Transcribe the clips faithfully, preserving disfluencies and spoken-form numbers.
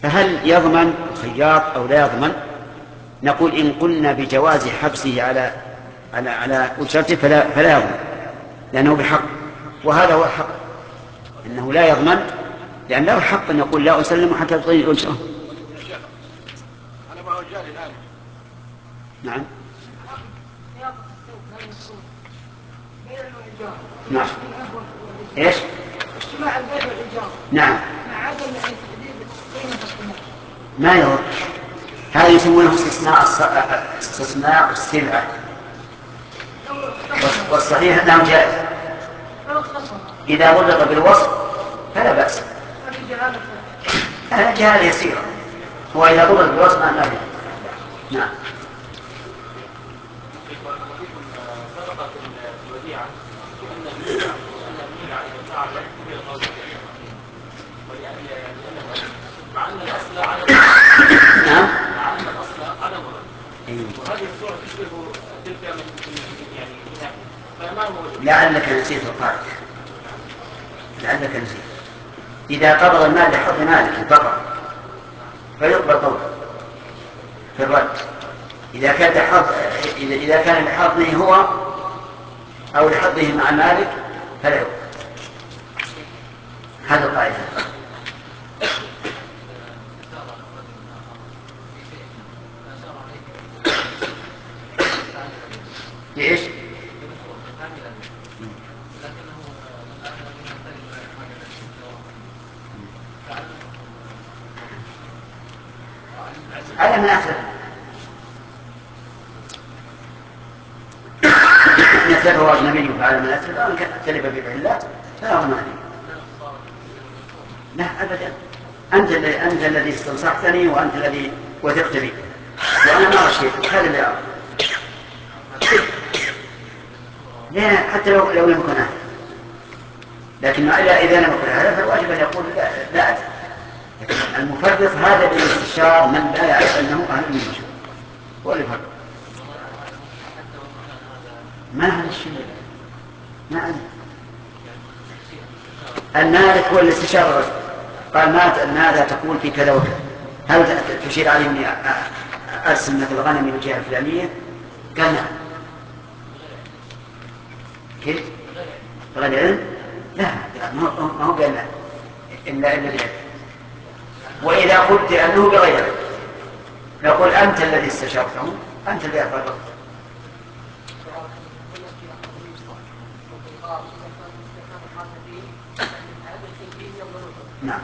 فهل يضمن الخياط أو لا يضمن؟ نقول إن قلنا بجواز حبسه على على على أجرته فلا, فلا يضمن، لأنه بحق، وهذا هو الحق، إنه لا يضمن، لأن له حق أن يقول لا أسلم حتى تطيل الأجرة. نعم نعم ايش؟ اجتماع البيع والإيجار نعم مع عدم تحديد قيمة الثمن ما يضر، هذا يسمونه استثناء استثناء السلعة، والصحيح أنه جائز إذا ربط بالوصف فلا بأس، هذا جهالة يسيرة، وإذا ربط بالوصف ما لا. نعم نعم وهذه الصورة تشبه تلك من يعني فما هو لعلك نسيت القاعدة، لعلك نسيت. إذا قبض المال لحظ مالك فقط فيقبل قوله في الرد، إذا كان لحظ إذا كان لحظه هو أو لحظه مع مالك فلا يقبل. هذا القاعدة. ليش؟ على من أسلم إن يتلفه أجنبي فعلى من أسلم أو تلف ببع الله فلا ضمان عليه. لا أبدا، أنت الذي أنت الذي استنصحتني وأنت الذي وثقت بي، وأنا ما رشيت هذا اللي أعرف. لا حتى لو لو لم يكن أهل، لكن إذا لم يكن أهل فالواجب أن يقول لا لا أدري. المفرط هذا بالاستشار من لا يعرف أنه أهل من المشروع، هو اللي يفرط. ما هذا الشيء، ما أدري. المالك هو الاستشار الرجل، قال ماذا تقول في كذا وكذا، هل تشير عليه أني أرسم مثل الغنم من الجهة الفلانية؟ قال نعم. كيف؟ غير علم؟ لا ما هو قال لا إلا إلا بالعلم. وإذا قلت أنه بغير علم نقول أنت الذي استشرته، أنت الذي أفرطت. نعم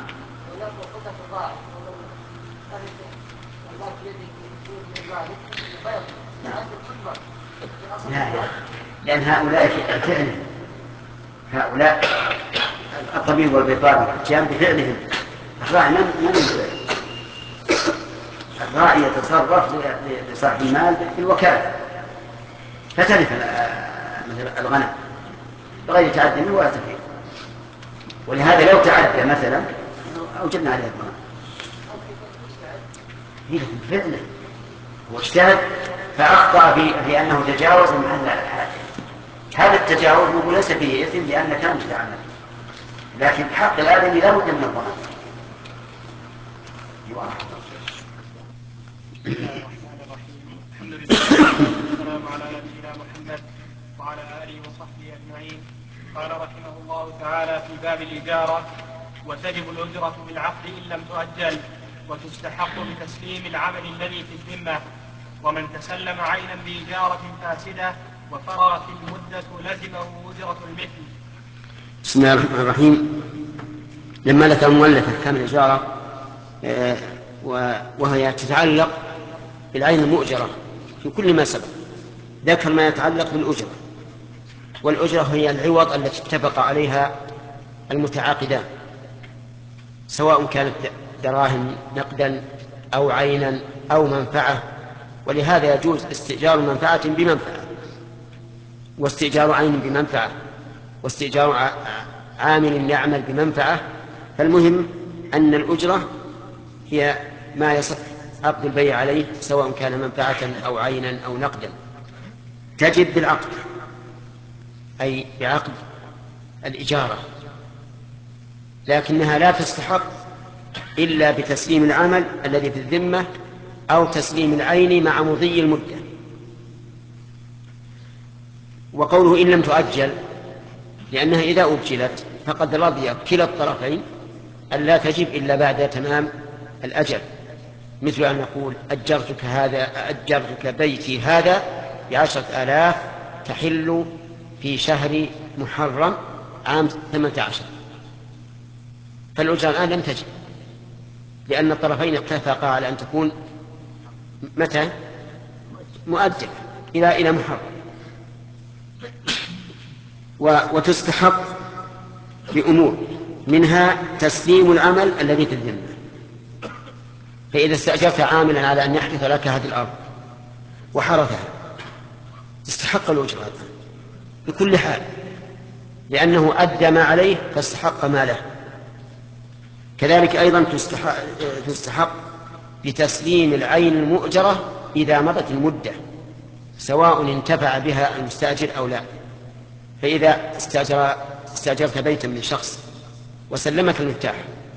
لا لأن هؤلاء فعلهم، هؤلاء الطبيب والبيطار والحجام بفعلهم، الراعي من الراعي يتصرف لصاحب المال بالوكالة فتلف مثل الغنم بغير تعدي منه ولا تفريط، ولهذا لو تعدى مثلا أوجدنا عليه الضمان. فعلا واجتهد فأخطأ في أنه تجاوز محل الحاجة، هذا التجاوز نقول ليس فيه إثم لأنه كان مستعملا، لكن حق الآدمي لا بد من الضمان. الحمد لله والسلام على نبينا محمد وعلى آله وصحبه أجمعين. قال رحمه الله تعالى في باب الإجارة: وتجب الأجرة بالعقد إن لم تؤجل، وتستحق بتسليم العمل الذي في الذمة، ومن تسلم عينا بإجارة فاسدة وفرغت المدة لزمه أجرة المثل. بسم الله الرحمن الرحيم. لما ذكر المؤلف أحكام الإجارة وهي تتعلق بالعين المؤجرة في كل ما سبق، ذكر ما يتعلق بالأجرة، والأجرة هي العوض التي اتفق عليها المتعاقدان، سواء كانت دراهم نقدا أو عينا أو منفعة، ولهذا يجوز استئجار منفعة بمنفعة، واستئجار عين بمنفعة، واستئجار عامل يعمل بمنفعة. فالمهم أن الأجرة هي ما يصح عقد البيع عليه سواء كان منفعة أو عينا أو نقدا، تجب بالعقد أي بعقد الإجارة، لكنها لا تستحق إلا بتسليم العمل الذي في الذمة أو تسليم العين مع مضي المدة. وقوله إن لم تؤجل لأنها إذا أجلت فقد رضي كلا الطرفين أن لا تجب إلا بعد تمام الأجل، مثل أن نقول أجرتك هذا أجرتك بيتي هذا بعشرة آلاف تحل في شهر محرم عام ثمانية عشر، فالأجرة الآن لم تجب لأن الطرفين اتفقا على أن تكون متى مؤجل إلى إلى محرم. وتستحق بأمور منها تسليم العمل الذي في الذمة، فإذا استأجرت عاملا على أن يحدث لك هذه الأرض وحرثها تستحق الأجرة بكل حال، لأنه أدى ما عليه فاستحق ماله. كذلك أيضا تستحق, تستحق بتسليم العين المؤجرة إذا مضت المدة، سواء انتفع بها المستأجر أو لا. فإذا استأجر استأجرت بيتا من شخص وسلمك المفتاح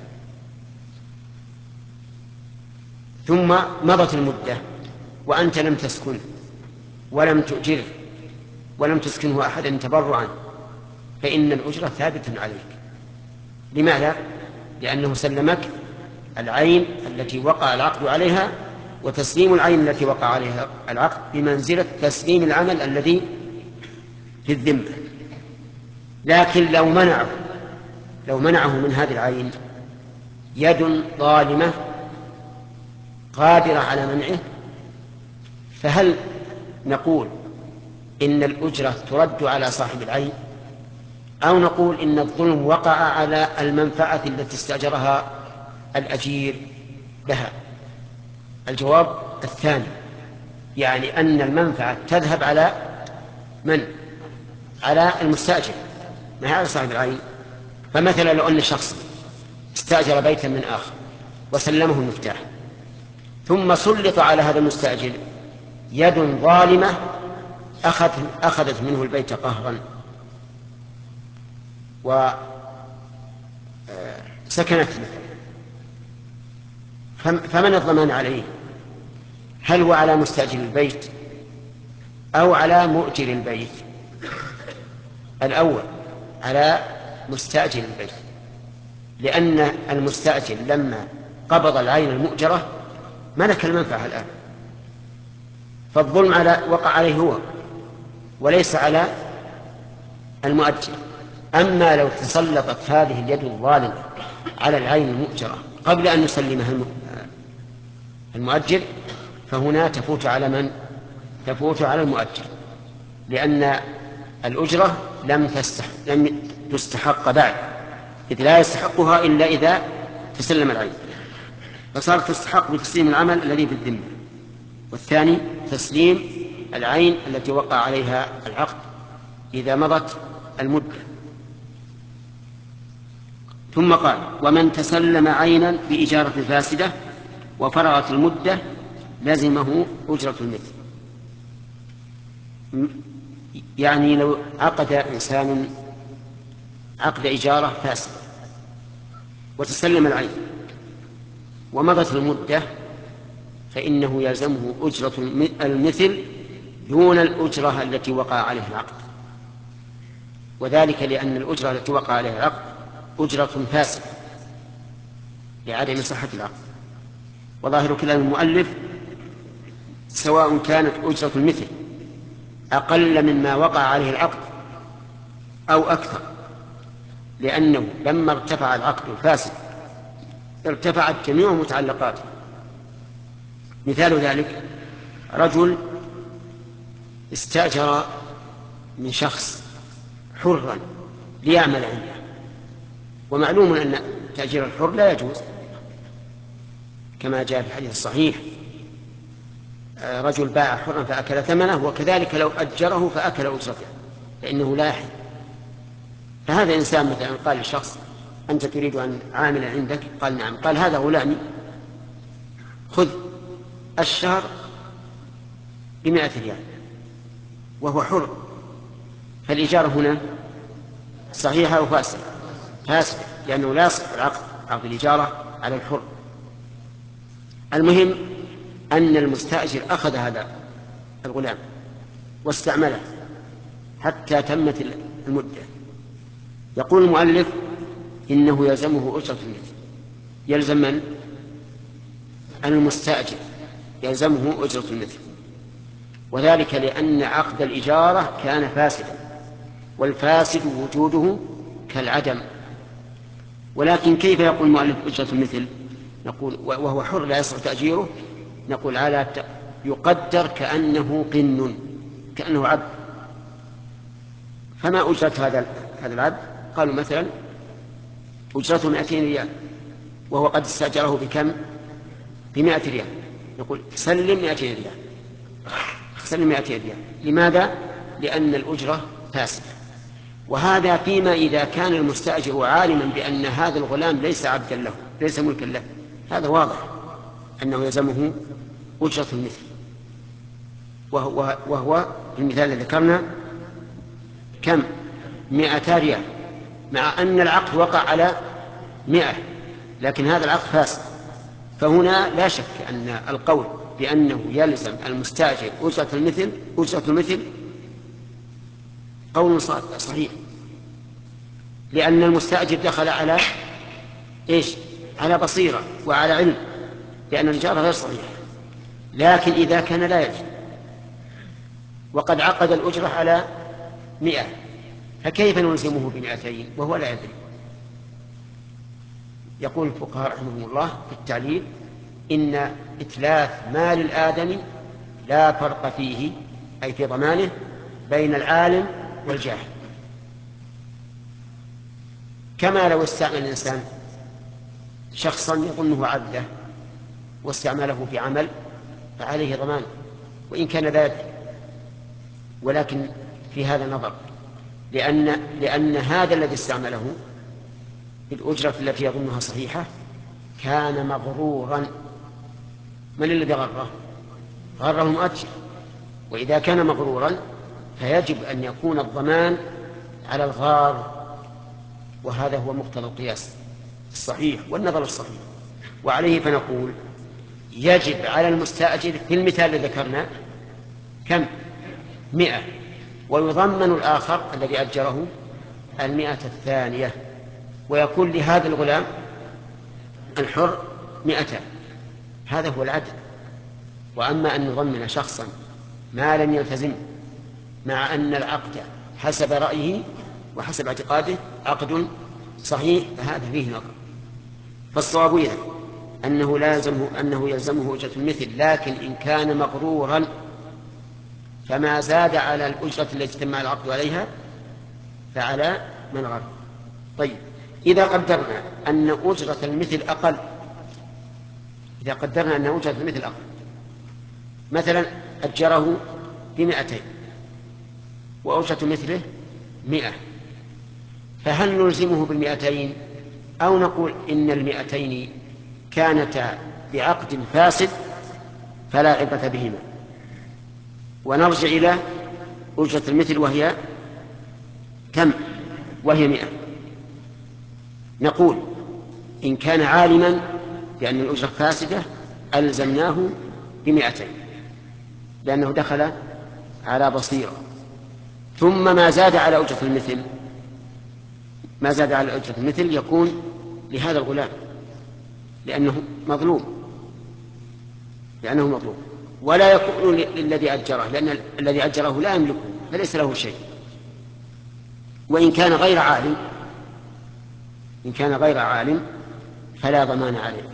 ثم مضت المدة وأنت لم تسكن ولم تؤجره ولم تسكنه أحدا تبرعا، فإن الأجرة ثابتة عليك. لماذا؟ لأنه سلمك العين التي وقع العقد عليها، وتسليم العين التي وقع عليها العقد بمنزلة تسليم العمل الذي في الذمة. لكن لو منعه لو منعه من هذه العين يد ظالمة قادرة على منعه، فهل نقول إن الأجرة ترد على صاحب العين، أو نقول إن الظلم وقع على المنفعة التي استأجرها الأجير لها؟ الجواب الثاني، يعني أن المنفعة تذهب على من؟ على المستأجر، ما هي على صاحب العين. فمثلا لو أن شخص استأجر بيتا من آخر وسلمه المفتاح، ثم سلط على هذا المستأجر يد ظالمة أخذت منه البيت قهرا وسكنت مثلا، فمن الضمان عليه؟ هل هو على مستأجر البيت أو على مؤجر البيت؟ الأول على مستأجر البيت، لأن المستأجر لما قبض العين المؤجرة ملك المنفعة الآن، فالظلم على وقع عليه هو وليس على المؤجر. أما لو تسلطت هذه اليد الظالمة على العين المؤجرة قبل أن يسلمها المؤجر فهنا تفوت على من؟ تفوت على المؤجر، لأن الأجرة لم تستحق, لم تستحق بعد، إذ لا يستحقها إلا إذا تسلم العين، فصارت تستحق بتسليم العمل الذي في الذمة. والثاني تسليم العين التي وقع عليها العقد إذا مضت المدة. ثم قال: ومن تسلم عينا بإجارة فاسدة وفرغت المدة لزمه أجرة المثل. يعني لو عقد إنسان عقد إجارة فاسدة وتسلم العين ومضت المدة فإنه يلزمه أجرة المثل دون الأجرة التي وقع عليها العقد، وذلك لأن الأجرة التي وقع عليها العقد أجرة فاسدة لعدم صحة العقد. وظاهر كلام المؤلف سواء كانت أجرة المثل أقل مما وقع عليه العقد أو أكثر، لأنه لما ارتفع العقد الفاسد ارتفعت جميع متعلقاته. مثال ذلك رجل استأجر من شخص حرا ليعمل عنده، ومعلوم أن تأجير الحر لا يجوز كما جاء في الحديث الصحيح: رجل باع حرا فأكل ثمنه، وكذلك لو أجره فأكل أجرته فإنه لا يحل. فهذا إنسان مثلا قال لشخص: أنت تريد أن عامل عندك؟ قال: نعم. قال: هذا غلامي، خذ الشهر بمائة ريال، وهو حر. فالإجارة هنا صحيحة أو فاسدة؟ فاسدة، لأنه لا يصح العقد عقد الإجارة على الحر. المهم أن المستأجر أخذ هذا الغلام واستعمله حتى تمت المدة. يقول المؤلف إنه يلزمه أجرة المثل. يلزم من؟ المستأجر يلزمه أجرة المثل، وذلك لأن عقد الإجارة كان فاسدا، والفاسد وجوده كالعدم. ولكن كيف يقول المؤلف أجرة المثل؟ نقول وهو حر لا يصح تأجيره، نقول على يقدر كأنه قن، كأنه عبد. فما أجرة هذا هذا العبد؟ قالوا مثلا أجرته مئتين ريال، وهو قد استأجره بكم؟ بمئة ريال. نقول سلم مئتين ريال، سلم مئتين ريال. لماذا؟ لأن الأجرة فاسدة. وهذا فيما إذا كان المستأجر عالما بأن هذا الغلام ليس عبدا له، ليس ملكا له، هذا واضح أنه يلزمه أجرة المثل. وهو, وهو في المثال الذي ذكرنا كم؟ مئة ريال، مع أن العقد وقع على مئة، لكن هذا العقد فاسد. فهنا لا شك أن القول بأنه يلزم المستأجر أجرة المثل أجرة المثل قول صحيح، لأن المستأجر دخل على إيش؟ على بصيرة وعلى علم، لأن الإجارة غير صحيحة. لكن إذا كان لا يدري وقد عقد الأجرة على مئة، فكيف نلزمه بمئتين وهو لا يدري؟ يقول الفقهاء رحمهم الله في التعليل إن إتلاف مال الآدمي لا فرق فيه، أي في ضمانه، بين العالم والجاهل. كما لو استعمل الإنسان شخصا يظنه عبده واستعمله في عمل فعليه ضمانه وإن كان لا يدري. ولكن في هذا نظر، لأن, لأن هذا الذي استعمله بالأجرة التي يظنها صحيحة كان مغرورا. من الذي غره؟ غره المؤجر. وإذا كان مغرورا فيجب أن يكون الضمان على الغار، وهذا هو مقتضى القياس الصحيح والنظر الصحيح. وعليه فنقول يجب على المستأجر في المثال الذي ذكرنا كم؟ مئة، ويضمن الآخر الذي أجره المئة الثانية، ويكون لهذا الغلام الحر مئتان. هذا هو العدل. وأما أن نضمن شخصا ما لم يلتزم مع أن العقد حسب رأيه وحسب اعتقاده عقد صحيح، فهذا فيه نظر. فالصواب إذن أنه, لا يلزمه أنه يلزمه أجرة المثل، لكن إن كان مغرورا فما زاد على الأجرة التي تم العقد عليها فعلى من غر. طيب، إذا قدرنا أن أجرة المثل أقل، إذا قدرنا أن أجرة المثل أقل، مثلا أجره بمئتين وأجرة مثله مئة، فهل نلزمه بالمئتين أو نقول إن المئتين كانتا بعقد فاسد فلا عبرة بهما ونرجع إلى أجرة المثل وهي كم؟ وهي مئة؟ نقول إن كان عالما بأن الأجرة فاسدة ألزمناه بمئتين لأنه دخل على بصيرة. ثم ما زاد على أجرة المثل ما زاد على أجرة المثل يكون لهذا الغلام لأنه مظلوم لأنه مظلوم ولا يكون للذي أجره، لأن الذي أجره لا يملكه فليس له شيء. وإن كان غير عالم إن كان غير عالم فلا ضمان عليه،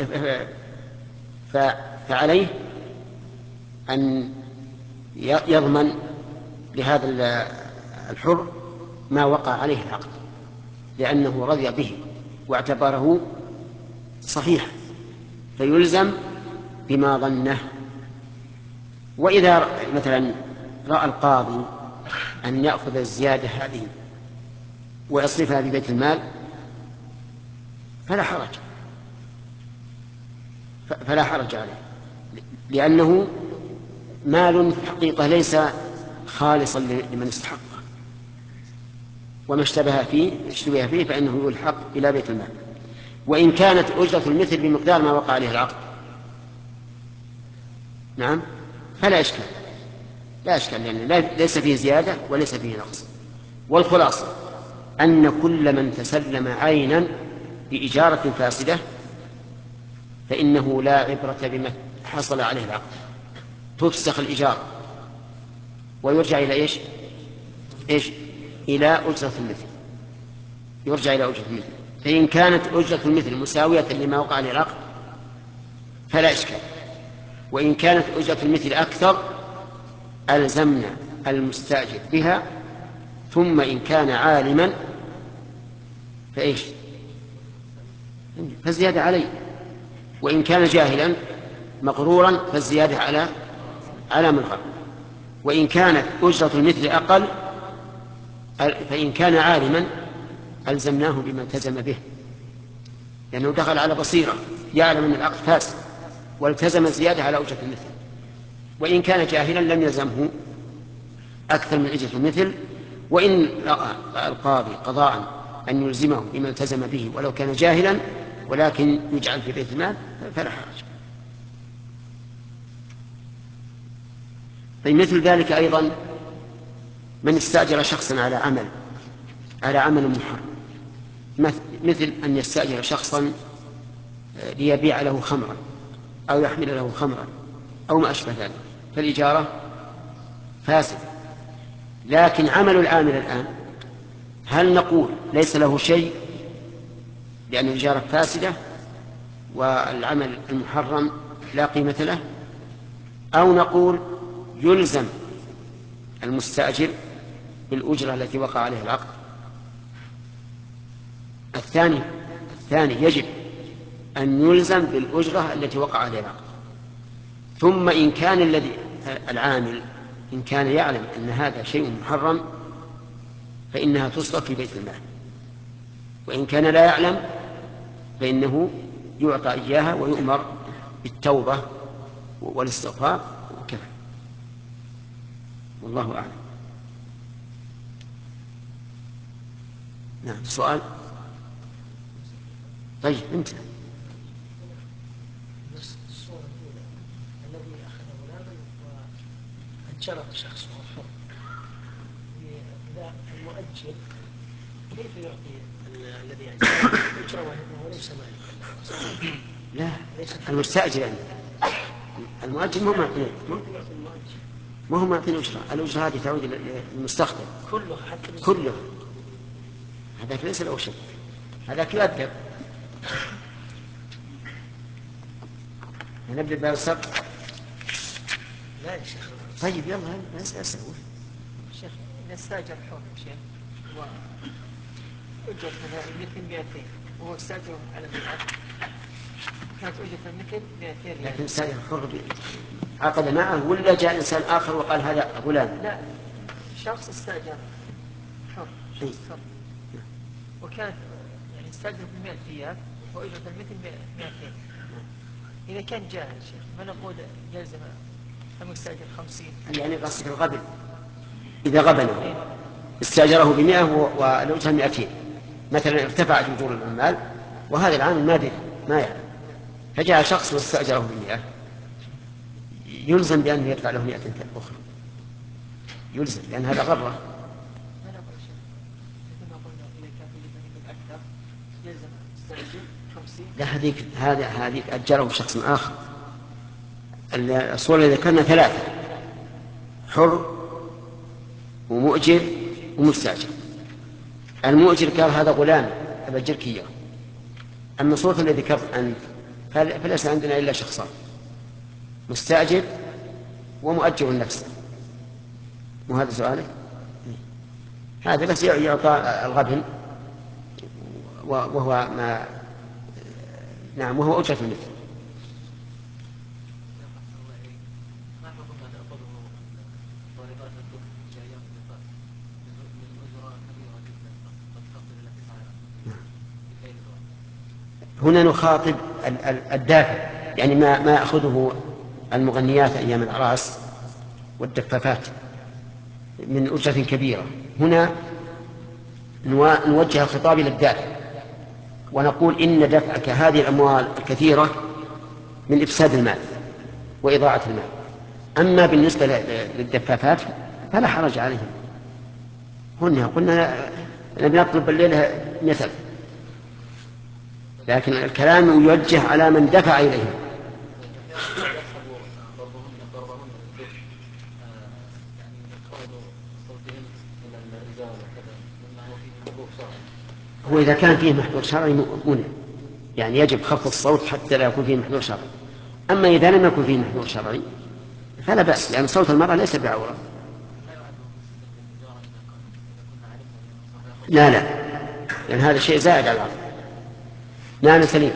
فعليه أن يضمن لهذا الحر ما وقع عليه العقد لأنه رضي به واعتبره صحيح، فيلزم بما ظنه. وإذا مثلا رأى القاضي أن يأخذ الزيادة هذه ويصرفها في بيت المال فلا حرج فلا حرج عليه، لأنه مال في الحقيقة ليس خالصا لمن استحقه، وما اشتبه فيه اشتبه فيه فإنه يلحق إلى بيت المال. وإن كانت أجرة المثل بمقدار ما وقع عليه العقد نعم فلا إشكال، لا إشكال لأن ليس فيه زيادة وليس فيه نقص. والخلاصة أن كل من تسلم عينا بإجارة فاسدة فإنه لا عبرة بما حصل عليه العقد، تفسخ الإجارة ويرجع إلى إيش؟ إيش؟ إلى أجرة المثل، يرجع إلى أجرة المثل. فإن كانت أجرة المثل مساوية لما وقع عليه العقد فلا إشكال، وإن كانت أجرة المثل أكثر ألزمنا المستأجر بها، ثم إن كان عالما فإيش؟ فالزيادة عليه، وإن كان جاهلا مغرورا فالزيادة على على من غرر. وإن كانت أجرة المثل أقل فإن كان عالما ألزمناه بما التزم به، لأنه دخل على بصيرة يعلم أن العقد فاسد والتزم الزيادة على أجرة المثل. وإن كان جاهلا لم يلزمه أكثر من أجرة المثل، وإن رأى القاضي قضاء أن يلزمه بما التزم به ولو كان جاهلا ولكن يجعل في بيت المال فلا حرج. فمثل ذلك أيضا من استأجر شخصا على عمل على عمل محرم، مثل أن يستأجر شخصا ليبيع له خمرا أو يحمل له خمرا أو ما أشبه ذلك، فالإجارة فاسدة. لكن عمل العامل الآن هل نقول ليس له شيء لأن الإجارة فاسدة والعمل المحرم لا قيمة له، أو نقول يلزم المستأجر بالأجرة التي وقع عليه العقد؟ الثاني الثاني يجب أن يلزم بالأجرة التي وقع عليه العقد. ثم إن كان الذي العامل إن كان يعلم أن هذا شيء محرم فإنها تصرف في بيت المال، وإن كان لا يعلم فإنه يعطى إياها ويؤمر بالتوبة والاستغفار وكذا. والله أعلم. نعم سؤال. طيب انت الصورة الأولى الذي أخذ غلاما وأجره شخص آخر، إذا المؤجر كيف يعطي الذي أجره أجره وهو ليس مالكا؟ لا المستأجر يعني المؤجر مو معطي ما هو معطي الأجرة، الأجرة هذه تعود للمستخدم كله حتى كله، هذاك ليس له شيء، هذاك يؤدب. نبدأ بالسبق. لا يا شيخ. طيب يلا اسأل. شيخ إذا استأجر حر شيخ وأجرة المثل مئتين وهو استأجر على مئة، كانت أجرة المثل مئتين، لكن استأجر حر عقد معه ولا جاء إنسان آخر وقال هذا غلام؟ لا شخص استأجر حر حر وكانت يعني استأجر بمئة ريال وأجرة المثل مئتين. إذا كان جاهل شيخ ما نقول يلزم المستأجر خمسين؟ يعني قصدك الغبن، إذا غبنه استأجره بمئة والأجرة مئتين مثلا، ارتفعت أجور العمال وهذا العامل ما دري ما يعلم، فجاء شخص واستأجره بمئة، يلزم بأنه يدفع له مئة أخرى، يلزم لأن هذا غرة. لا هذيك هذا هذيك أجره شخص آخر. الصورة اللي ذكرنا ثلاثة: حر ومؤجر ومستأجر. المؤجر قال هذا غلام أبجرك إياه. أما الصورة اللي ذكرت أنت فليس عندنا إلا شخصان: مستأجر ومؤجر نفسه. وهذا سؤالك هذا بس يعطى الغبن وهو ما نعم وهو أجرة المثل. هنا نخاطب الدافع، يعني ما ما يأخذه المغنيات أيام الأعراس والدفافات من أجرة كبيرة. هنا نوجه الخطاب إلى الدافع، ونقول إن دفعك هذه الأموال الكثيرة من إفساد المال وإضاعة المال. أما بالنسبة للدفافات فلا حرج عليهم. هن قلنا نبي نطلب الليلة مثل، لكن الكلام يوجه على من دفع إليهم. هو إذا كان فيه محذور شرعي منع، يعني يجب خفض الصوت حتى لا يكون فيه محذور شرعي. أما إذا لم يكن فيه محذور شرعي فلا بأس، لأن صوت المرأة ليس بعورة. لا لا، لأن هذا شيء زائد على العقل. نعم سليم.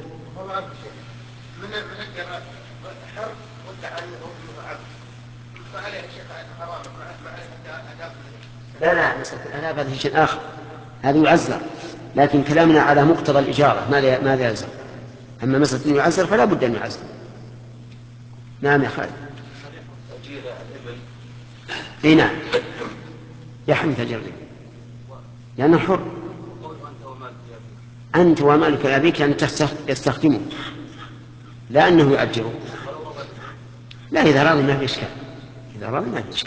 لا لا، مسألة الآلاف هذا شيء آخر، هذا يعزر، لكن كلامنا على مقتضى الإجارة ماذا ماذا يلزم. أما مسألة أن يعزر فلا بد أن يعزر. نعم يا خالد. اي نعم يحرم تأجير الإبل لأنه حر. أنت ومالك لأبيك أن يستخدمه، لا أنه يؤجره. لا، إذا راضي ما في إشكال، إذا راضي ما في إشكال.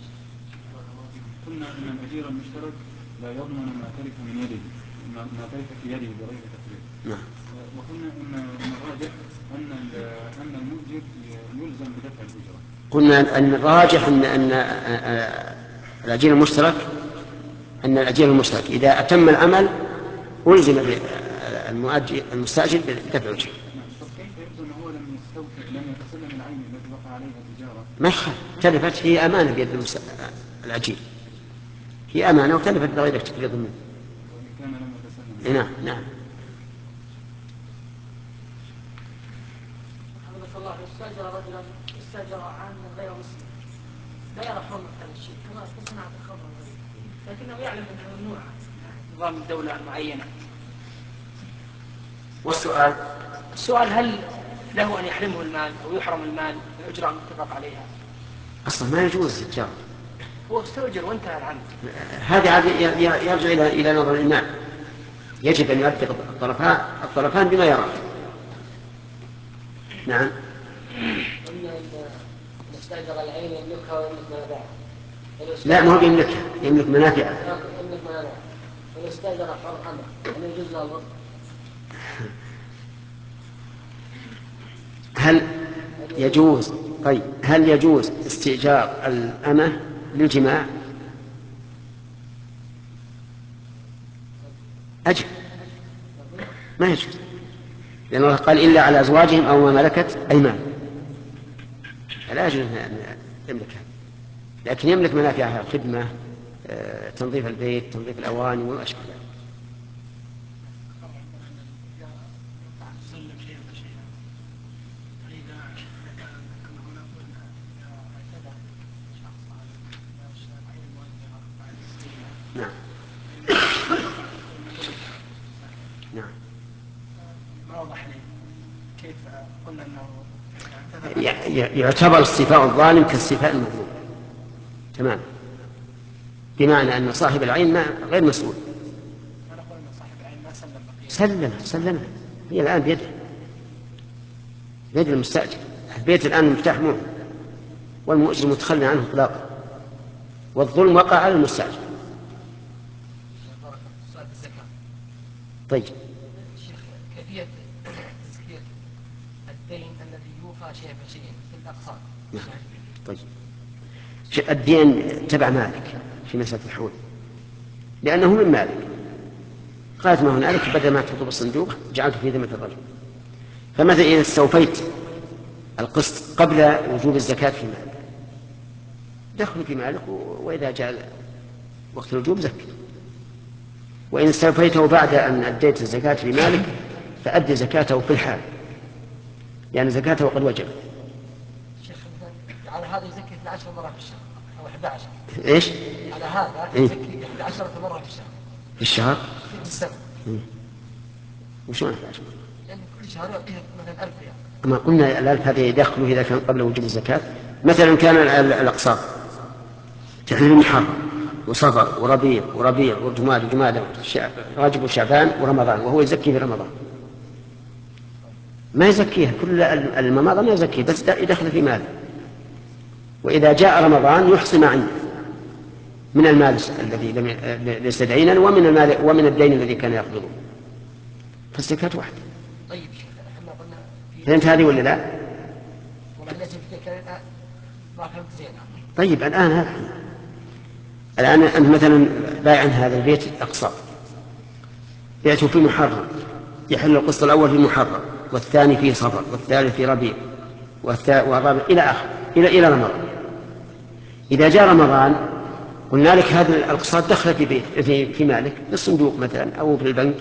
قلنا أن الأجير المشترك لا يضمن ما تلف من يده، ما تلف في يده بغير تفريط. نعم. وقلنا أن الراجح أن أن المؤجر يلزم بدفع الأجرة. قلنا أن الراجح أن أن الأجير المشترك أن الأجير المشترك إذا أتم العمل ألزم المؤجر المستأجر بدفع الأجرة. طب كيف يلزم هو لم يستوفي لم يتسلم العين التي وقع عليها الإجارة؟ ما يخالف، تلفت هي أمانة بيد الأجير، هي أمانة وتلفت بغير تفريط منه. وإن كان لم يتسلم. نعم نعم. حفظك الله، استاجر رجلا استاجر عاما غير مسلم لا يرى حرمة هذا الشيء كما في صناعة الخمر، لكنه يعلم انها ممنوعة نظام الدولة المعينة. والسؤال السؤال هل له ان يحرمه المال او يحرم المال بالاجرة المتفق عليها؟ أصلا ما يجوز التجارة، هو استأجر وانتهى العمل. هذا عاد يرجع إلى إلى نظر الإمام. يجب أن يؤدي الطرفان الطرفان بما يرى. نعم. قلنا ان استأجر العين يملكها ويملك منافعها. لا، ما هو يملكها، يملك منافعها. يملك منافعها. فلو استأجر حر عمل هل يجوز له الوقت؟ هل يجوز طيب هل يجوز استئجار الأمة للجماع؟ أجل ما يجوز، لأن الله قال إلا على أزواجهم أو ما ملكت أيمانهم، فلا يجوز أن يملكها، لكن يملك منافعها، خدمة، تنظيف البيت، تنظيف الأواني والأشياء. نعم نعم. ما وضح لي كيف قلنا انه يعتبر استيفاء الظالم كاستيفاء المظلوم تمام، بمعنى أن صاحب العين ما غير مسؤول. انا اقول ان صاحب العين ما سلم بقيه سلم سلم هي الآن بيده، بيد المستأجر. البيت الآن مفتاح معه والمؤجر متخلى عنه إطلاقا، والظلم وقع على المستأجر. سؤال الزكاة. طيب شيخ، كيفية تزكية الدين الذي يوفى شيء فشيء مثل الأقساط؟ طيب الدين تبع مالك في مسألة الحول، لأنه من مالك، قالت ما هنالك بدل ما تحطه بالصندوق جعلته في ذمة الرجل. فمثلا إذا استوفيت القسط قبل وجوب الزكاة في مالك دخل في مالك، وإذا جاء وقت الوجوب زكي. وإن استوفيته بعد أن أديت الزكاة في مالك فأدي زكاته في الحال، لأن زكاته قد وجب. شيخ على هذا يزكي اثنتي عشرة مرة في الشهر أو أحد عشر. إيش؟ على هذا إيه؟ يزكي احدى عشرة مرة في الشهر. في الشهر؟ في السنة. وشون أحد عشر؟ يعني كل شهر يعطيه مثلا ألف ريال. ما قلنا الألف هذه يدخله إذا كان قبل وجوب الزكاة. مثلا كان الأقساط تحريم محرم وصفر وربيع وربيع وجماد وجماد رجب وشعبان ورمضان، وهو يزكي في رمضان. ما يزكيها كل المماضة، ما يزكيه، بس يدخل في مال. وإذا جاء رمضان يحصي ما عنده من المال الذي ليس دينا ومن المال ومن الدين الذي كان يقبضه، فالزكاة واحدة. طيب احنا قلنا فهمت هذه ولا لا؟ والله لازم كذا ما فهمت زين. طيب الآن هذا الآن أنت مثلا بايع هذا البيت أقساط، بعته في محرم، يحل القسط الأول في محرم، والثاني في صفر، والثالث في ربيع، والرابع إلى آخر إلى إلى رمضان. إذا جاء رمضان قلنا لك هذه الأقساط دخلت في بيت في, في مالك في الصندوق مثلا أو في البنك،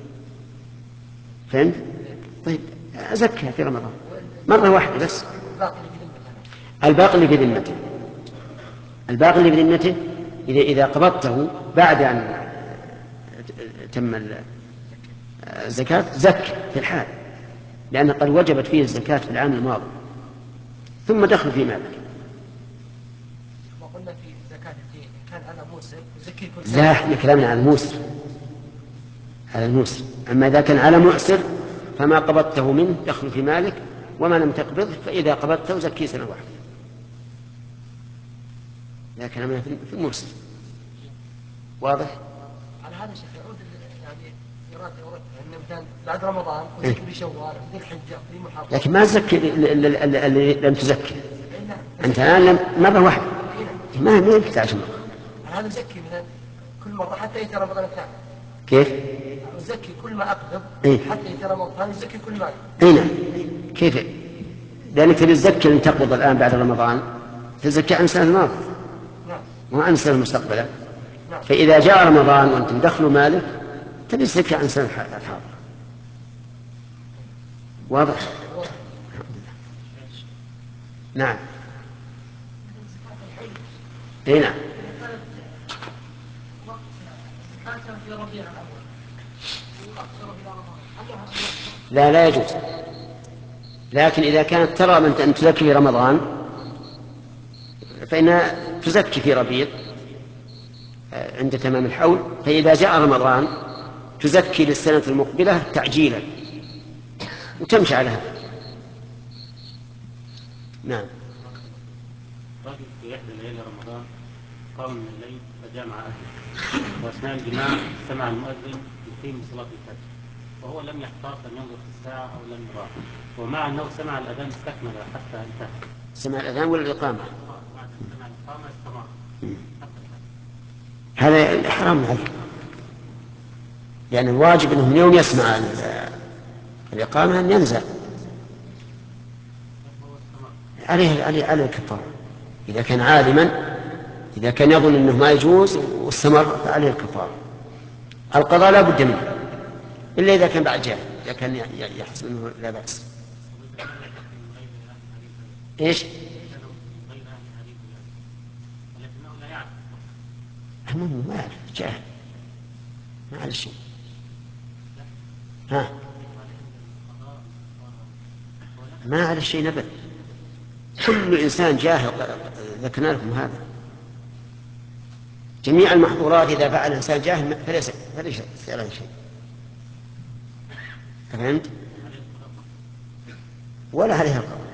فهمت؟ طيب أزكها في رمضان مرة واحدة بس. الباقي اللي في ذمته، الباقي اللي في ذمته إذا إذا قبضته بعد أن تم الزكاة زك في الحال، لأن قد وجبت فيه الزكاة في العام الماضي ثم دخل في مالك. وقلنا في زكاة الدين كان أنا موسر زكي كل سنة. لا، احنا كلامنا عن الموسر، على الموسر. أما إذا كان على معسر فما قبضته منه دخل في مالك، وما لم تقبضه فإذا قبضته زكي سنة واحدة. لا، كلامنا في الموسر. واضح؟ على هذا الشيء يعود يعني يراد يراد أن مثلا بعد رمضان وزكي في شوال في الحجة في محرم. لكن ما تزكي اللي لم تزكي أنت الآن لم مرة واحدة، ما ما يحتاج مرة. هذا زكي مثلا كل مرة حتى يأتي رمضان الثاني. كيف؟ زكي كل ما أقبض إيه؟ حتى يأتي رمضان الثاني زكي كل ما. أي نعم. كيف؟ لأنك تزكي أن تقبض الآن بعد رمضان تزكي عن السنة الماضية وعن السنة المستقبلة. فإذا جاء رمضان وأنت مدخل مالك تبي تزكي عن السنة الحاضرة. واضح؟ نعم. اي نعم. لا لا يجوز، لكن إذا كانت ترى أن تزكي في رمضان فإنها تزكي في ربيع عند تمام الحول، فإذا جاء رمضان تزكي للسنة المقبلة تعجيلا وتمشي على هذا. نعم. رجل في إحدى ليالي رمضان قام من الليل فجامع أهله، وأثناء الجماع سمع المؤذن يقيم صلاة الفجر، وهو لم يحتاط أن ينظر في الساعة أو لم يراها، ومع أنه سمع الأذان استكمل حتى انتهى. سمع الأذان ولا الإقامة؟ بعد أن سمع الإقامة استمر حتى انتهى. هذا حرام عليه، لأن الواجب أنه من يوم يسمع الإقامة أن ينزل عليه عليه على الكفارة. إذا كان عالما، إذا كان يظن أنه ما يجوز واستمر فعليه الكفارة. القضاء لا بد منه إلا إذا كان بعد جاهل، إذا كان يحسب أنه لا بأس. إيش؟ المهم ما يعرف، جاهل ما على شيء. ها؟ ما على شيء نبت، كل إنسان جاهل ذكرنا لكم هذا. جميع المحظورات إذا فعل الإنسان جاهل فليس فليس عليه شيء. فهمت؟ ولا عليها القضاء.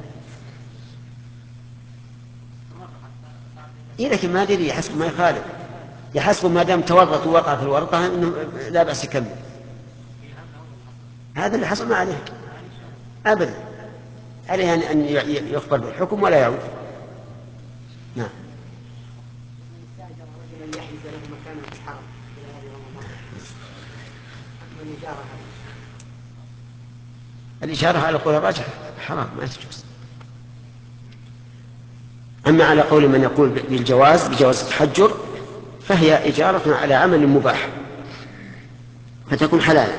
إيه لكن ما أدري، يحسب ما يخالف، يحسب ما دام تورط ووقع في الورطة إنه لا بأس يكمل. هذا اللي حصل ما عليه أبدا، عليه أن يخبر بالحكم ولا يعود. نعم. الإشارة على قول الراجح حرام ما تجوز. أما على قول من يقول بالجواز بجواز التحجر فهي إجارة على عمل مباح فتكون حلالا،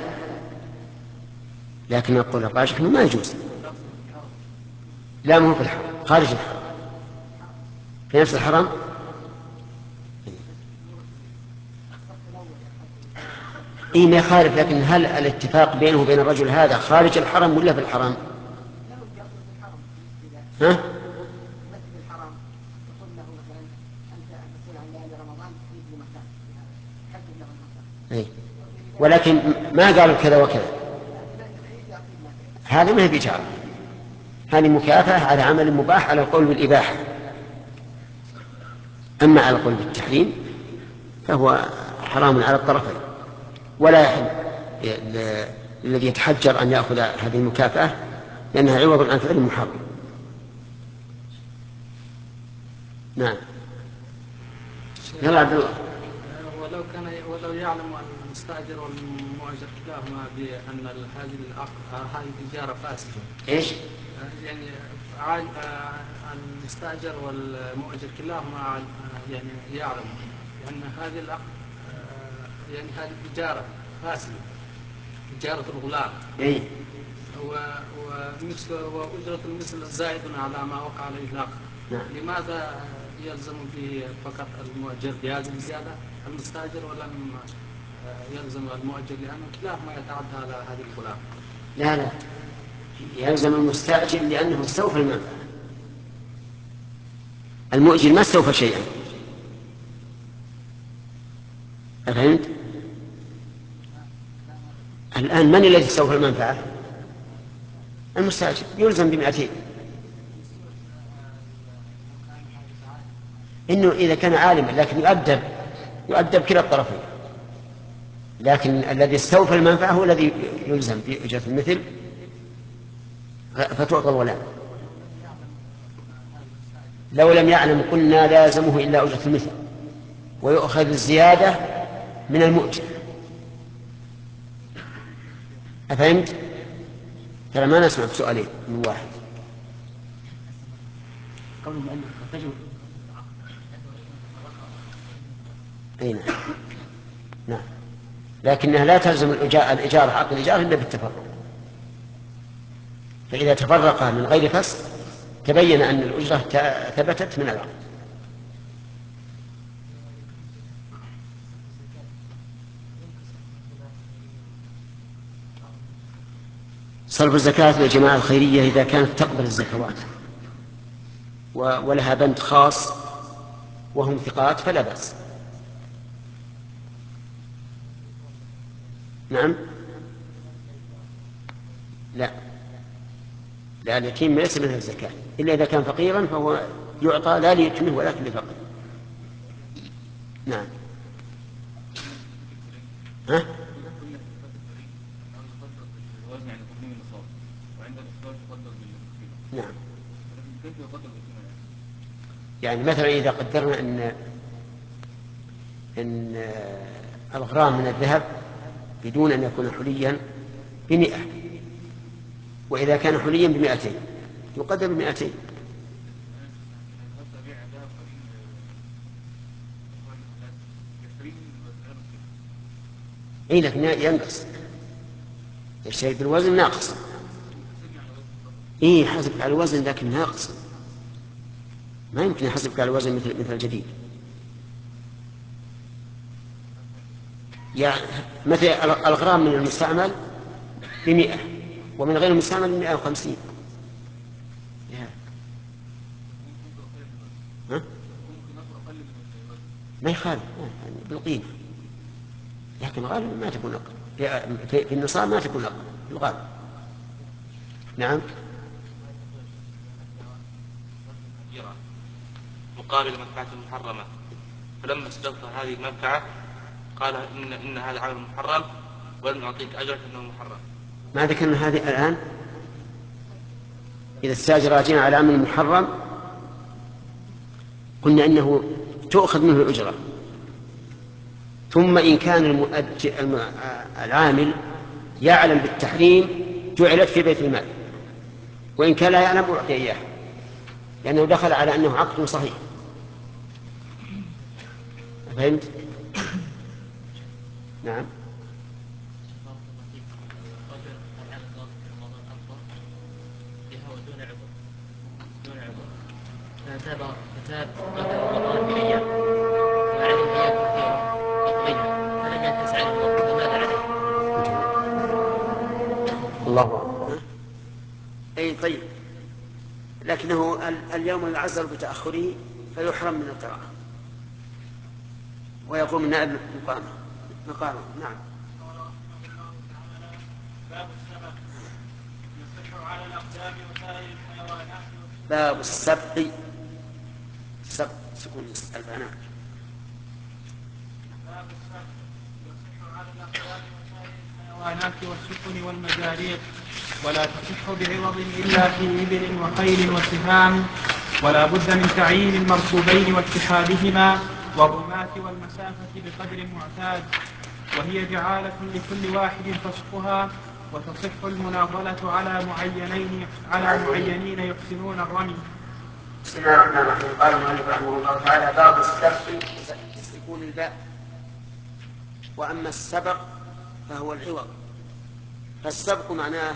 لكن يقول الراجح أنه ما يجوز. لا، مو في الحرام، خارج الحرام، في نفس الحرام. إيه ما يخالف، لكن هل الاتفاق بينه وبين الرجل هذا خارج الحرم ولا في الحرام؟ ها؟ ولكن ما قالوا كذا وكذا، هذا ما هي بإجارة، هذه مكافأة على عمل مباح على القول بالإباحة. أما على القول بالتحريم فهو حرام على الطرفين، ولا يحل الذي يتحجر أن يأخذ هذه المكافأة لأنها عوض عن فعل محرم. نعم. يلا عبد الله. ولو كان ولو يعلم المستأجر والمؤجر كلاهما بأن هذه العقد هذه الإجارة فاسدة. إيش؟ يعني المستأجر والمؤجر كلاهما يعني يعلم بأن هذه العقد يعني هذه الإجارة فاسدة، إجارة الغلام. إيه. ومثل وأجرة المثل زائد على ما وقع عليه العقد. نعم. لماذا يلزم به فقط المؤجر بهذه الزيادة المستأجر ولم يلزم المؤجر لأنه كلاهما يتعدى على هذه الغلام؟ لا لا، يلزم المستأجر لأنه استوفى المنفعة، المؤجر ما استوفى شيئا. أفهمت؟ الآن من الذي استوفى المنفعة؟ المستأجر يلزم بمئتين. إنه إذا كان عالما لكن يؤدب يؤدب كلا الطرفين، لكن الذي استوفى المنفعة هو الذي يلزم بأجرة المثل فتعطى الغلام. لو لم يعلم قلنا لازمه إلا أجرة المثل ويؤخذ الزيادة من المؤجر. أفهمت؟ ترى ما نسمع بسؤالين من واحد. قول المؤلف تجب. أي نعم. نعم، لكنها لا تلزم الإجارة عقد الإجارة إلا بالتفرق، فإذا تفرق من غير فصل تبين أن الأجرة ثبتت من العقد. صرف الزكاة للجماعة الخيرية إذا كانت تقبل الزكوات ولها بند خاص وهم ثقات فلا بأس. نعم. لا لا، اليتيم ليس منها الزكاة إلا إذا كان فقيرا فهو يعطى لا ليتمه ولكن لفقر. نعم. ها؟ نعم. يعني مثلا إذا قدرنا أن أن الغرام من الذهب بدون أن يكون حليا بمئة، وإذا كان حليا بمئتين يقدر بمئتين. إيه لكن ينقص الشيء بالوزن ناقص. إيه حسبك على الوزن لكن ناقص، ما يمكن يحسبك على الوزن مثل مثل الجديد. يعني مثل الغرام من المستعمل بمئة ومن غير المستعمل بمئة وخمسين. ها؟ ما يخالف يعني بالقيمة، لكن غالبا ما تكون أقل في, في النصاب، ما تكون أقل في الغالب. نعم. مقابل منفعة محرمة، فلما استوفى هذه المنفعة قال إن إن هذا عمل محرم ولم نعطيك أجرك أنه محرم. ما ذكرنا هذه الآن. إذا استأجر راجعا على عمل محرم قلنا إنه تؤخذ منه الأجرة، ثم إن كان المؤجر العامل يعلم بالتحريم جعلت في بيت المال، وإن كان لا يعلم أعطي إياه لأنه دخل على أنه عقد صحيح. فهمت؟ نعم. فتاب فتاب قبل رمضان بأيام وعليه أيام كثيرة يقضيها فلم ينكس عليه الوقت فماذا عليه؟ الله أكبر. أي طيب، لكنه اليوم يعذر بتأخره فيحرم من القراءة ويقوم النائب مقامه مقامه. نعم. باب السبق سبق سكون البنات. باب السبق يصح على الأقدام وسائر الحيوانات والسفن والمجارير، ولا تصح بعوض إلا في إبل وخيل وسهام، ولا بد من تعيين المركوبين واتحادهما والرماة والمسافة بقدر معتاد، وهي جعالة لكل واحد فسقها، وتصح المناضلة على معينين على معينين يحسنون الرمي. بسم الله الرحمن الرحيم. قال المؤلف رحمه الله تعالى باب السبق يكون الباء. وأما السبق فهو العوض. فالسبق معناه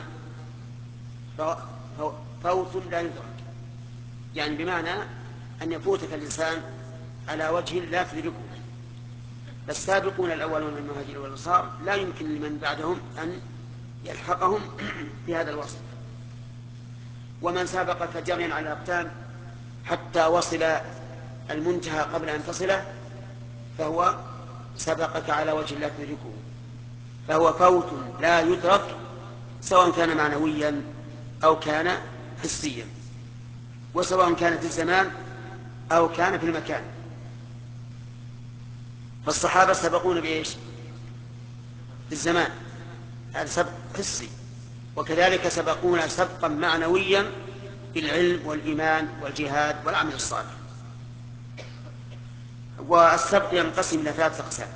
فوت لا يدرك، يعني بمعنى أن يفوتك الإنسان على وجه لا تدركه. فالسابقون الأولون من المهاجرين والأنصار لا يمكن لمن بعدهم أن يلحقهم بهذا الوصف. ومن سابقك جريا على الأقدام حتى وصل المنتهى قبل أن تصله فهو سبقك على وجه لا تدركه، فهو فوت لا يدرك سواء كان معنويا أو كان حسيا، وسواء كان في الزمان أو كان في المكان. فالصحابة سبقون بإيش؟ في الزمان، هذا سبق حسي، وكذلك سبقونا سبقا معنويا بالعلم والإيمان والجهاد والعمل الصالح. والسبق ينقسم إلى ثلاثة أقسام: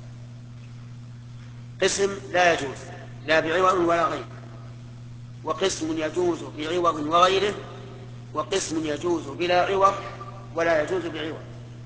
قسم لا يجوز لا بعوض ولا غيره، وقسم يجوز بعوض وغيره، وقسم يجوز بلا عوض ولا يجوز بعوض.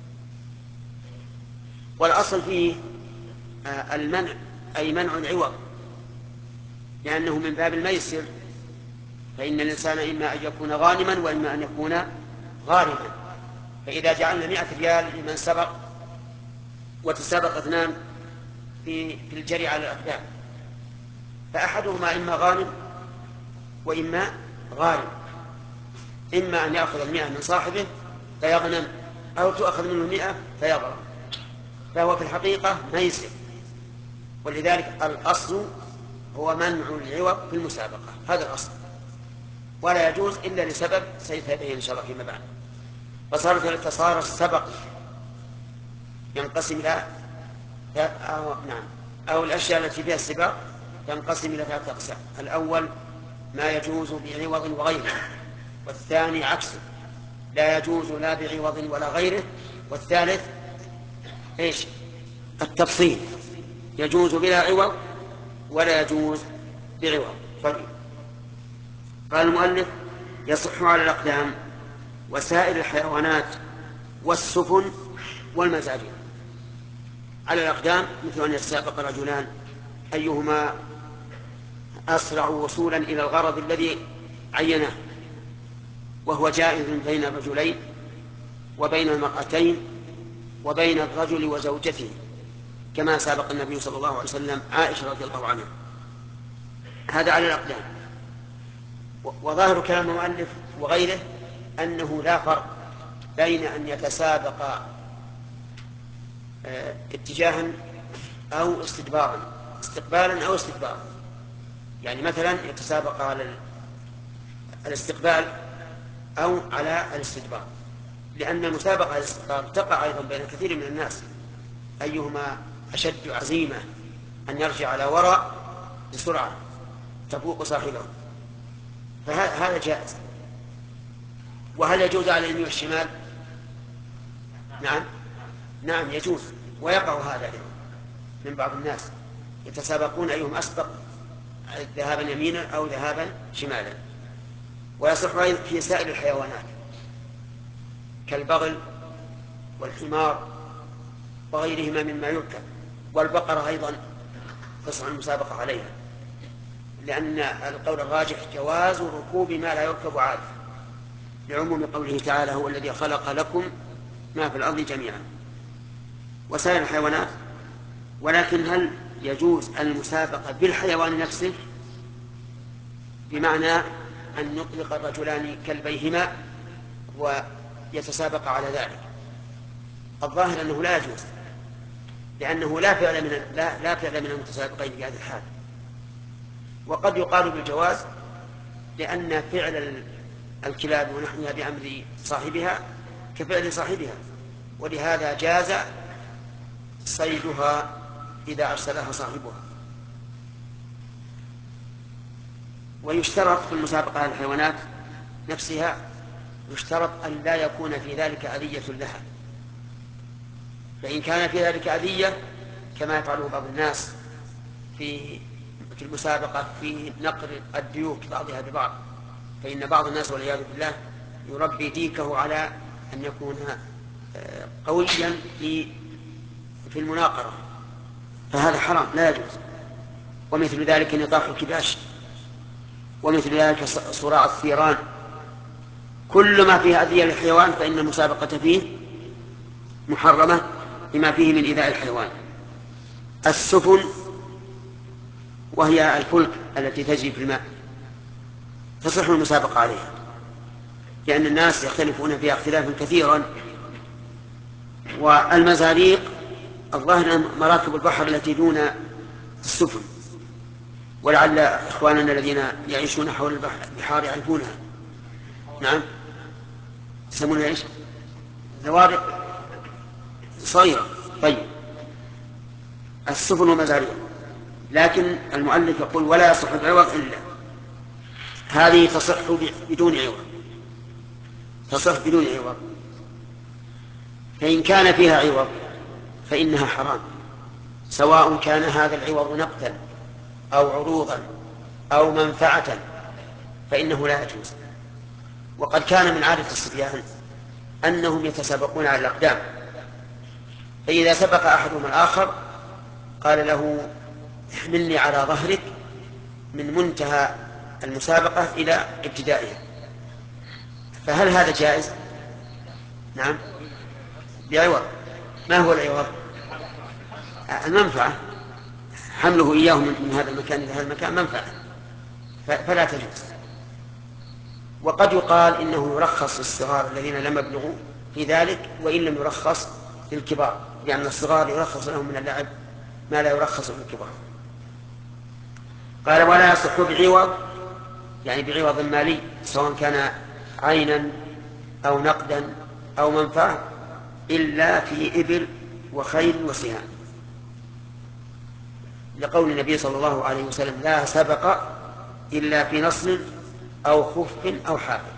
والأصل فيه المنع، أي منع العوض، لأنه من باب الميسر، فإن الإنسان إما أن يكون غانما وإما أن يكون غارما. فإذا جعلنا مئة ريال لمن سبق وتسابق اثنان في الجري على الأقدام، فأحدهما إما غانم وإما غارم، إما أن يأخذ المئة من صاحبه فيغنم، أو تؤخذ منه المئة فيغرم، فهو في الحقيقة ميسر. ولذلك الأصل هو منع العوض في المسابقة، هذا الأصل، ولا يجوز إلا لسبب سيتبين إن شاء الله فيما بعد. فصار صار السبق ينقسم إلى أو نعم أو الأشياء التي فيها السباق تنقسم إلى ثلاثة أقسام: الأول ما يجوز بعوض وغيره، والثاني عكسه لا يجوز لا بعوض ولا غيره، والثالث إيش؟ التفصيل، يجوز بلا عوض ولا يجوز بعوض. طيب، قال المؤلف: يصح على الأقدام وسائر الحيوانات والسفن والمزاجر. على الأقدام مثل أن يتسابق رجلان أيهما أسرع وصولا إلى الغرض الذي عينه، وهو جائز بين الرجلين وبين المرأتين وبين الرجل وزوجته، كما سابق النبي صلى الله عليه وسلم عائشة رضي الله عنها. هذا على الأقدام. وظاهر كلام المؤلف وغيره أنه لا فرق بين أن يتسابق اتجاها أو استدبارا، استقبالا أو استدبارا. يعني مثلا يتسابق على الاستقبال أو على الاستدبار، لأن المسابقة على الاستدبار تقع أيضا بين كثير من الناس، أيهما أشد عزيمة أن يرجع على وراء بسرعة تفوق صاحبه، فهذا جائز. وهل يجوز على اليمين والشمال؟ نعم نعم يجوز، ويقع هذا من بعض الناس، يتسابقون أيهم أسبق ذهابا يمينا أو ذهابا شمالا. ويصح أيضا في سائر الحيوانات كالبغل والحمار وغيرهما مما يركب، والبقرة أيضا تصح المسابقة عليها، لأن القول الراجح جواز ركوب ما لا يركب عادة، لعموم قوله تعالى: هو الذي خلق لكم ما في الأرض جميعا. وسائر الحيوانات. ولكن هل يجوز المسابقة بالحيوان نفسه، بمعنى أن يطلق الرجلان كلبيهما ويتسابق على ذلك؟ الظاهر أنه لا يجوز، لأنه لا فعل من لا, لا فعل من المتسابقين بهذه الحال. وقد يقال بالجواز لأن فعل الكلاب ونحنها بأمر صاحبها كفعل صاحبها، ولهذا جاز صيدها إذا أرسلها صاحبها. ويشترط في المسابقة على الحيوانات نفسها يشترط أن لا يكون في ذلك أذية لها، فإن كان في ذلك أذية كما يفعله بعض الناس في في المسابقة في نقر الديوك بعضها ببعض، فإن بعض الناس والعياذ بالله يربي ديكه على أن يكون قويا في في المناقرة، فهذا حرام لا يجوز. ومثل ذلك نطاح الكباش، ومثل ذلك صراع الثيران، كل ما فيه أذية للحيوان فإن المسابقة فيه محرمة بما فيه من إيذاء الحيوان. السفن وهي الفلك التي تجري في الماء تصح المسابقة عليها، لأن الناس يختلفون فيها اختلافا كثيرا. والمزاريق الظاهر مراكب البحر التي دون السفن، ولعل إخواننا الذين يعيشون حول البحار يعرفونها. نعم، يسمونها ايش؟ زوارق صغيرة. طيب، السفن ومزاريق. لكن المؤلف يقول ولا يصح بعوض إلا هذه تصح بدون عوض، تصح بدون عوض. فإن كان فيها عوض فإنها حرام، سواء كان هذا العوض نقدا أو عروضا أو منفعة فإنه لا يجوز. وقد كان من عادة الصبيان أنهم يتسابقون على الأقدام، فإذا سبق أحدهم الآخر قال له احملني على ظهرك من منتهى المسابقة إلى ابتدائها. فهل هذا جائز؟ نعم، بعوض. ما هو العوض؟ المنفعة، حمله إياه من هذا المكان إلى هذا المكان منفعة، فلا تجوز. وقد يقال إنه يرخص للصغار الذين لم يبلغوا في ذلك، وإن لم يرخص للكبار، لأن الصغار يرخص لهم من اللعب ما لا يرخص للكبار. قال ولا يصح بعوض، يعني بعوض مالي سواء كان عينا أو نقدا أو منفعة، إلا في إبل وخيل وسهام، لقول النبي صلى الله عليه وسلم لا سبق إلا في نصر أو خف أو حافر.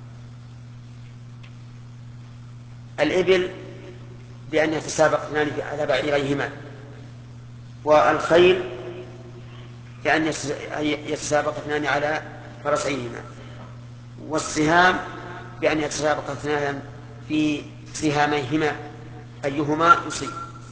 الإبل بأن يتسابق اثنان على بعيريهما، والخيل بأن يتسابق اثنان على فرسيهما، والسهام بأن يتسابق اثنان في سهاميهما أيهما يصيب.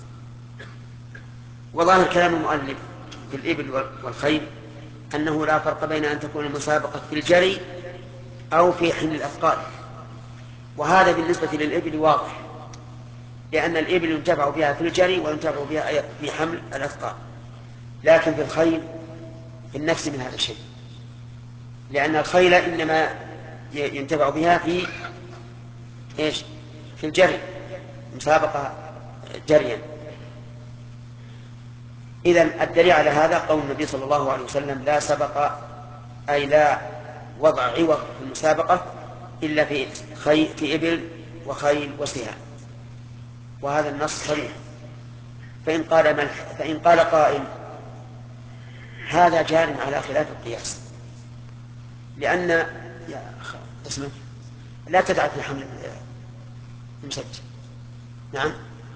وظاهر كلام المؤلف في الإبل والخيل أنه لا فرق بين أن تكون المسابقة في الجري أو في حمل الأثقال، وهذا بالنسبة للإبل واضح، لأن الإبل ينتفع بها في الجري وينتفع بها في حمل الأثقال. لكن في الخيل في النفس من هذا الشيء، لأن الخيل إنما ينتفع بها في إيش؟ في الجري، مسابقة جريا. إذن الدليل على هذا قول النبي صلى الله عليه وسلم لا سبق، أي لا وضع عوض في المسابقة إلا في خيل في إبل وخيل وسهام، وهذا النص صريح. فإن قال فإن قال قائل هذا جار على خلاف القياس، لأن يا اسمه لا تدع في حمل المسجل. نعم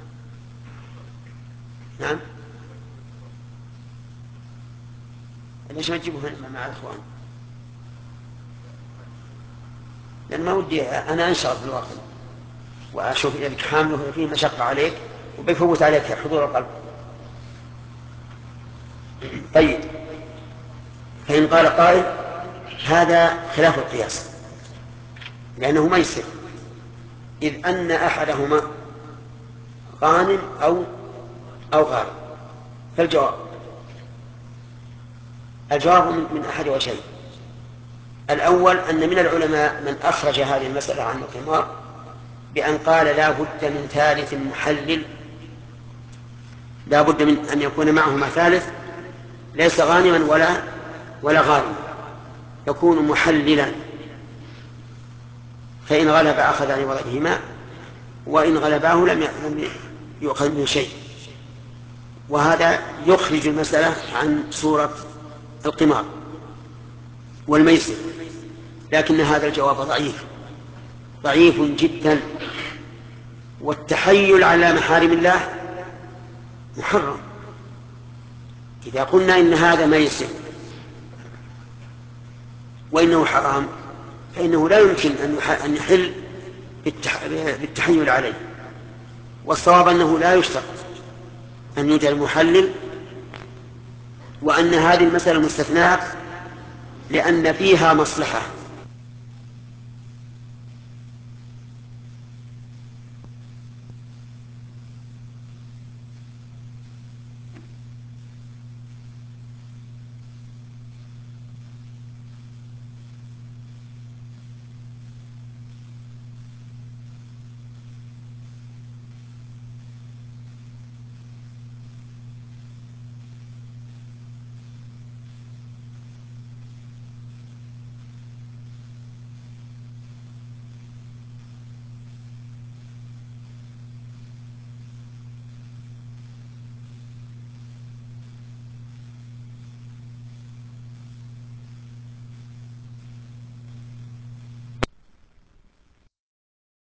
نعم، ليش ما تجيبه مع الإخوان؟ لأن ما ودي أنا أنشر في الواقع وأشوف إذا حامله فيه مشقة عليك وبيفوت عليك حضور القلب. طيب، فإن قال قائل هذا خلاف القياس لأنه ميسر، إذ أن أحدهما غانم أو أو غارم. فالجواب الجواب من أحد وجهين. الأول أن من العلماء من أخرج هذه المسألة عن القمار بأن قال لا بد من ثالث محلل، لا بد من أن يكون معهما ثالث ليس غانما ولا ولا غارما، يكون محللا، فإن غلب أخذ عن ولدهما، وإن غلباه لم يؤخذ منه شيء. وهذا يخرج المسألة عن صورة القمار والميسر، لكن هذا الجواب ضعيف ضعيف جدا. والتحيل على محارم الله محرم. إذا قلنا إن هذا ميسر وإنه حرام فإنه لا يمكن أن يحل بالتحيل عليه. والصواب أنه لا يشترط أن يوجد المحلل، وأن هذه المسألة مستثناة لأن فيها مصلحة